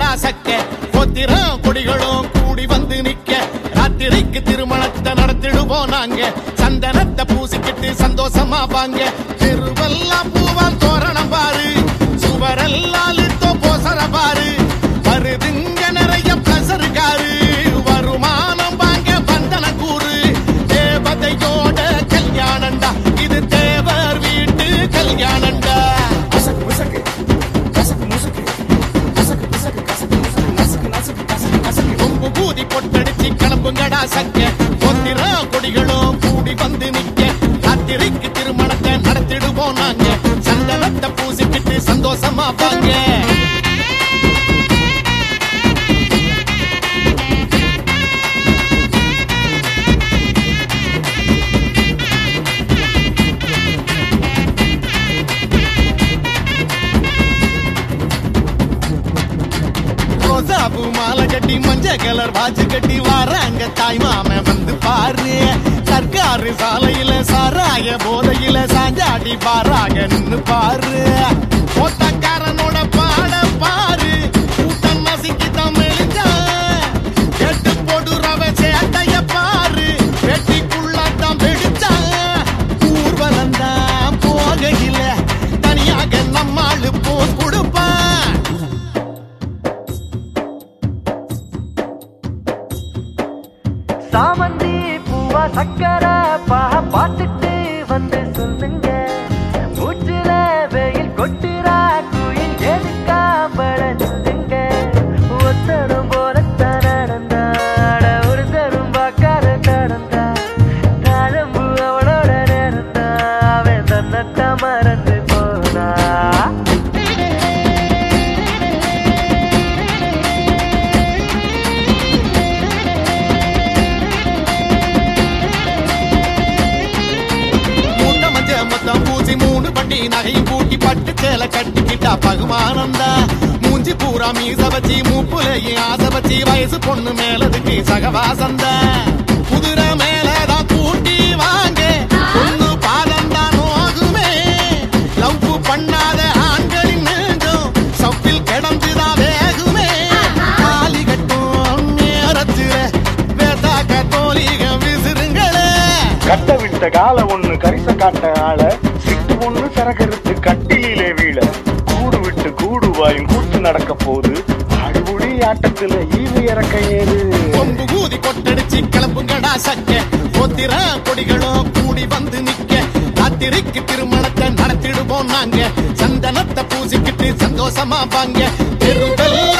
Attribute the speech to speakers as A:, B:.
A: கெடா சக்க பொத்திரம் கொடிகளும் கூடி வந்து நிக்க ராத்திரிக்கு திருமணத்தை நடத்திடுவோம் நாங்க சந்தனத்தை பூசிக்கிட்டு சந்தோஷமா வாங்க தெருவெல்லாம் பூவால் தோரணம் பாரு சுவரெல்லாம் லிட்டோ போசர பாரு வருதுங்க நிறைய பிரசருக்காரு வருமானம் வாங்க வந்தன கூறு தேவதையோட கல்யாணண்டா இது தேவர் வீட்டு கல்யாணண்டா கொம்பு கூதி பொட்டடிச்சு கிளம்புங்கடா சக்க பொத்திரம் கொடிகளும் கூடி வந்து நிக்க ராத்திரிக்கு திருமணத்தை நடத்திடுவோம் நாங்க சந்தனத்தை பூசிக்கிட்டு சந்தோஷமா வாங்க ரோசாபூ மாலை கட்டி மஞ்சள் கலர் வாட்சி கட்டி வாராங்க தாய் மாமன் வந்து பாரு சர்க்காரு சாலையில சாராய போதையில சாஞ்சாடி பாராக நின்னு பாரு ஓட்டக்காரனோட பாட பாரு கூட்டம் நசுக்கி தமிழ்ச்சா எட்டு போடுறவ சேட்டைய பாரு வெட்டிக்குள்ளதான் வெடிச்சா ஊர்வலந்தான் போகையில தனியாக நம்மாளு போஸ் கொடுப்பான்
B: சாமந்தி பூவா சக்கர பார்த்துட்டு வந்து சொல்லுங்க மூச்சுல வெயில் கொட்டுறா குயில் எதுக்காம்பள சொல்லுங்க ஒத்தரும் போலத்தான் நடந்தாட ஒரு தரும் பார்க்காத நடந்தா தாழம்பு அவளோட நேரந்தா அவன் தன்னட்ட மறந்து போனா பூசி மூணு பட்டி நகையும் கூட்டி பட்டு சேலை கட்டிக்கிட்டா பகுமானந்தா மூஞ்சி பூரா மீச வச்சி மூப்புலையும் ஆசை வச்சி வயசு பொண்ணு மேலதுக்கு சகவாசந்தா குதிரை மேலதான் கூட்டி வாங்க பொண்ணு பாதந்தான் நோகுமே லவ் பண்ணாத ஆண்களின் நெஞ்சம் சப்பில் கிடந்துதான் வேகுமே காலி கட்டும் நேரத்துல வேதாக்க தோலிகம் விசிறுங்களே
C: கட்ட விட்ட கால ஒண்ணு கரிச காட்ட ஆள சிட்டு ஒண்ணு சரகருத்து கட்டிலே வீழ கூடு விட்டு கூடுவாயும் கூட்டு நடக்க போது அடிபுடி ஆட்டத்துல ஈவு இறக்க ஏது
A: கொம்பு கூதி கொட்டடிச்சு கிளம்புங்கடா சக்க பொத்திரம் கொடிகளும் கூடி வந்து நிக்க ராத்திரிக்கு திருமணத்தை நடத்திடுவோம் நாங்க சந்தனத்தை பூசிக்கிட்டு சந்தோஷமா வாங்க தெருவெல்லாம்